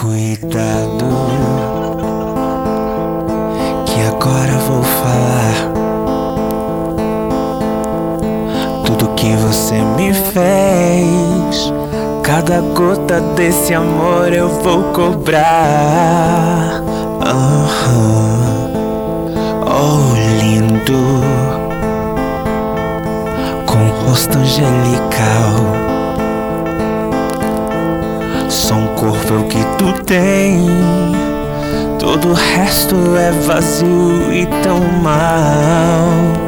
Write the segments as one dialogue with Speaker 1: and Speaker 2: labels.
Speaker 1: Cuidado, que agora vou falar tudo que você me fez. Cada gota desse amor eu vou cobrar. Oh, lindo, com rosto angelical. Só um corpo é o que tu tem, todo o resto é vazio e tão mal.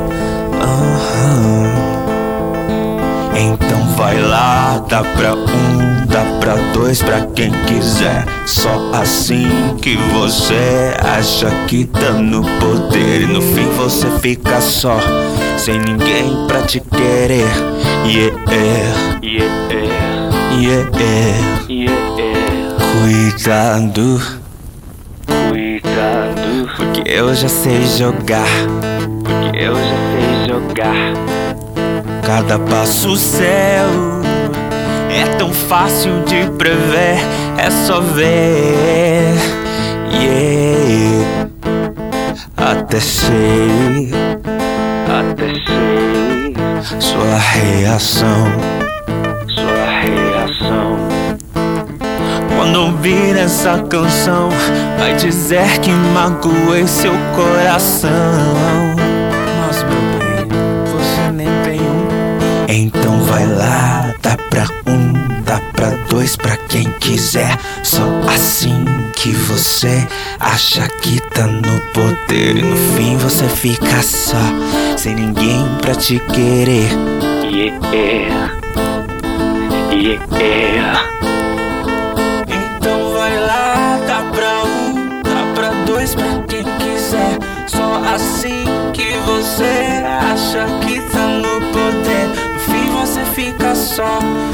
Speaker 1: Então vai lá, dá pra um, dá pra dois, pra quem quiser. Só assim que você acha que tá no poder, e no fim você fica só, sem ninguém pra te querer. Cuidado, cuidado, porque eu já sei jogar, porque eu já sei jogar. Cada passo seu é tão fácil de prever, é só ver. Até sei sua reação, quando ouvir essa canção, vai dizer que magoei seu coração. Mas meu bem, você nem tem um. Então vai lá, dá pra um, dá pra dois, pra quem quiser. Só assim que você acha que tá no poder, e no fim você fica só, sem ninguém pra te querer. Então vai lá, dá pra um, dá pra dois, pra quem quiser. Só assim que você acha que tá no poder, no fim você fica só,